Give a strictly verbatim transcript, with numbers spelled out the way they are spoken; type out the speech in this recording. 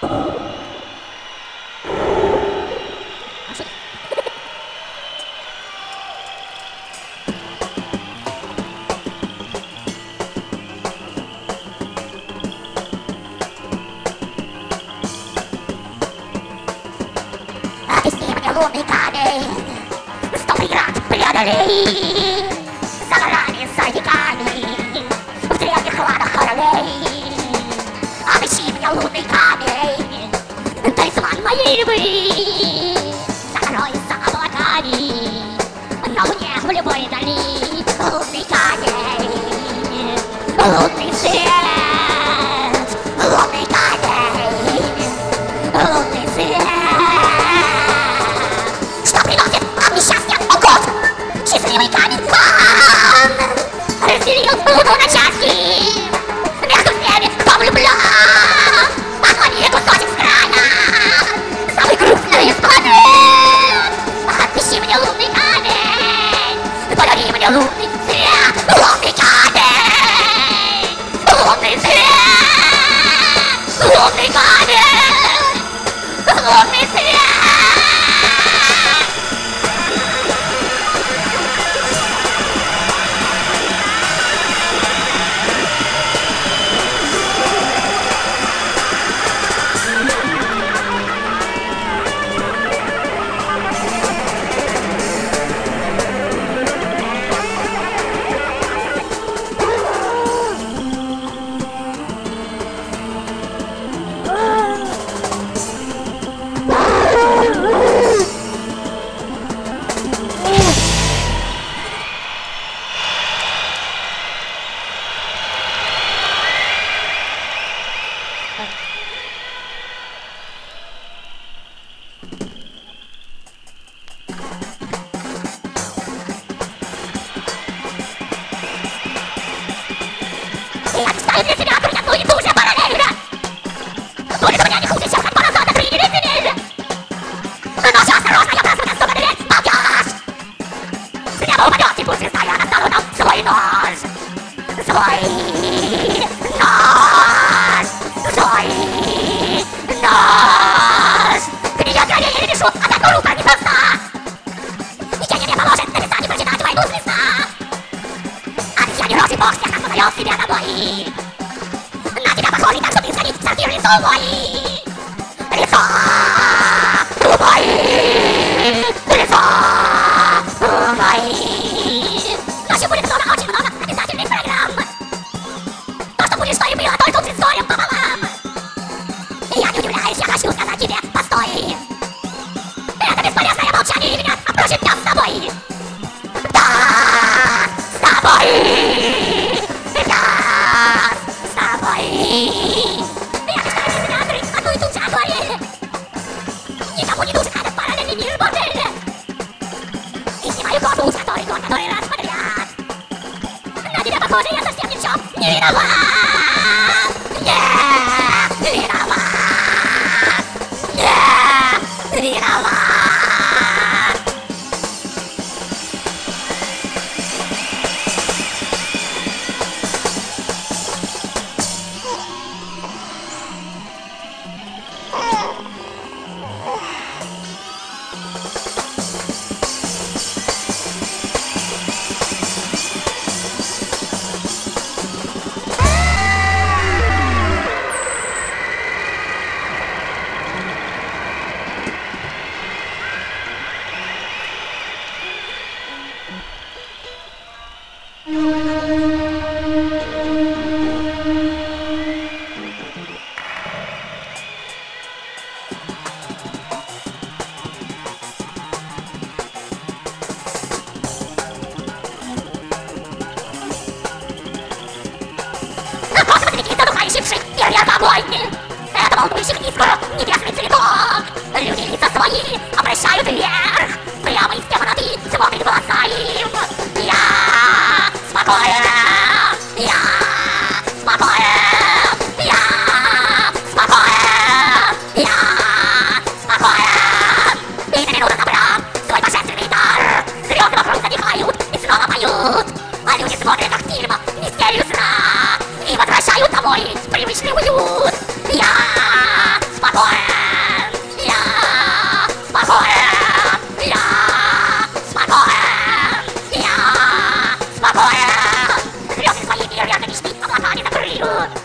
Лунный камень, сто преград преодолей, за горами, за веками, в древних хладах королей. Обыщи меня, лунный камень, талисман моей любви, закрой за облаками, на луне в любой дали. Лунный камень, лунный свет, лунный камень, лунный свет. Счастливый камень он разделил луну на части. Между всеми, кто влюблен, отклони кусочек с края самый грустный из планет. Отпиши мне лунный камень, подари мне лунный свет. Лунный камень, лунный свет, лунный камень, лунный свет. Я мечтаю для себя пройти одну и ту же параллель. Будет у меня не хуже, чем как назад от приняли земель. Но все осторожно, я просто настолько дверь молчишь. С неба упадет и пусть звезда, я достану нам свой нож. Свой нож. Свой нож. Гниет горе, я не решу, а так рука непроста. Ничего не поможет, написать и прочитать войну с листа. Я не рожий бог, всех нас позовет себе домой. На тебя похожий, так что ты сходи, сорти лицо мой. Лицо мой. Лицо мой. Ночью будет много, очень много обязательных программ. То, что будешь, что и было, только с горем пополам. Я не удивляюсь, я хочу сказать тебе, постой. Это бесполезное молчание, и меня опрощит я с тобой. Да, с тобой. Я с тобой. Я мечтаю для себя открыть одну и ту же акварель. Никому не нужен этот параллельный мир, бордель. И снимаю кожу, с которой год, который раз подряд. На тебя похоже, я совсем ни в чем не виноват. Не виноват. Не виноват. Это волнующих искр, небесный цветок. Люди лица свои обращают вверх, прямо из темноты смотрит в глаза им. Я спокоен, я спокоен, я спокоен, я спокоен. И на минуту забрал свой божественный дар. Звезды вокруг затихают и снова поют, а люди смотрят как фильм «Мистерию сна» и возвращают домой привычный уют. Я спокоен. Дрон!